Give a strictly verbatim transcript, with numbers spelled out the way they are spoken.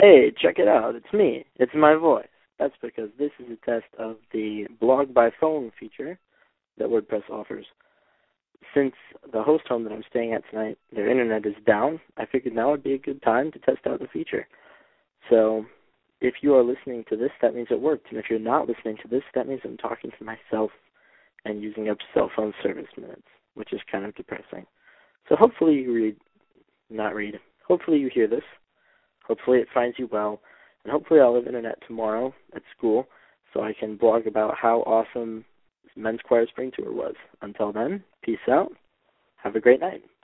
hey, check it out, it's me, it's my voice. That's because this is a test of the blog by phone feature that WordPress offers. Since the host home that I'm staying at tonight, their internet is down, I figured now would be a good time to test out the feature. So if you are listening to this, that means it worked. And if you're not listening to this, that means I'm talking to myself and using up cell phone service minutes, which is kind of depressing. So hopefully you read, not read, hopefully you hear this. Hopefully it finds you well. And hopefully I'll have internet tomorrow at school so I can blog about how awesome Men's Choir Spring Tour was. Until then, peace out. Have a great night.